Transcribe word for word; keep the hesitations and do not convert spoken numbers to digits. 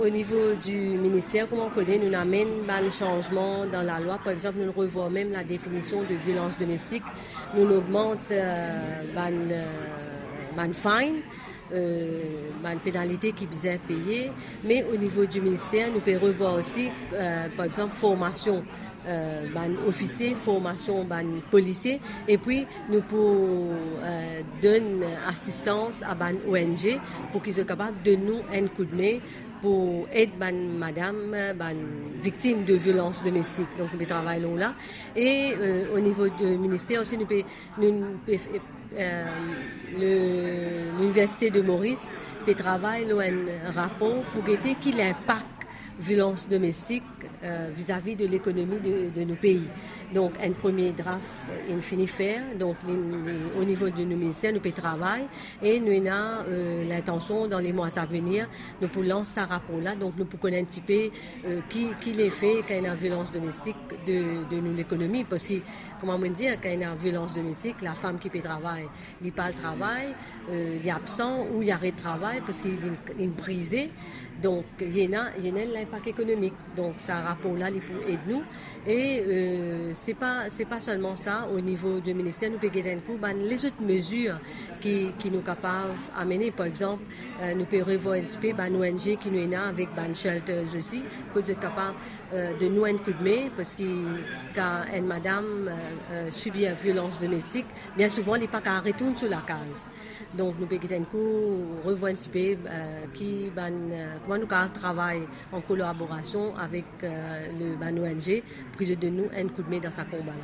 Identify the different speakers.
Speaker 1: Au niveau du ministère, comme on connaît, nous amènons un changement dans la loi. Par exemple, nous revoyons même la définition de violence domestique. Nous augmentons euh, ban, euh, ban fine, euh, ban pénalité qui bien payée. Mais au niveau du ministère, nous pouvons revoir aussi, euh, par exemple, formation. Euh, ban officier, formation ban policier, et puis nous pour euh, donner assistance à ban O N G pour qu'ils soient capables de nous un coup de main pour aider ban madame ban victime de violences domestiques. Donc nous travaillons là, et euh, au niveau du ministère aussi nous, nous euh, l'université de Maurice peut travailler un rapport pour aider qui l'impact violence domestique euh, vis-à-vis de l'économie de, de nos pays. Donc, un premier draft, il finit faire. Donc, les, les, au niveau de nos ministères, nous pouvons travailler et nous avons euh, l'intention, dans les mois à venir, nous pouvons lancer ce rapport-là. Donc, nous pouvons connaître un petit peu euh, qui, qui les fait quand il y a une violence domestique de, de nos économies. Parce que, comment on dire, quand il y a une violence domestique, la femme qui peut travailler, il n'est pas le travail, euh, il est absent ou il arrête de travail parce qu'il est brisé. Donc, il y en a, il y en a l'impact économique. Donc, ce rapport-là, il peut aider nous. Et euh, c'est pas, c'est pas seulement ça. Au niveau du ministère, nous pouvons aider un coup, ben, les autres mesures qui, qui nous sont capables d'amener. Par exemple, euh, nous pouvons revoir un petit peu ben, O N G qui nous est là avec ben, Shelters aussi, que nous sommes capables euh, de nous un coup de main, parce que quand une madame euh, euh, subit une violence domestique, bien souvent, elle n'est pas qu'à retourner sur la case. Donc, nous pouvons un coup revoir un petit peu euh, qui, ben, euh, comment nous travaillons en collaboration avec euh, le ben, O N G pour qu'ils donnent nous un coup de main dans sa combat.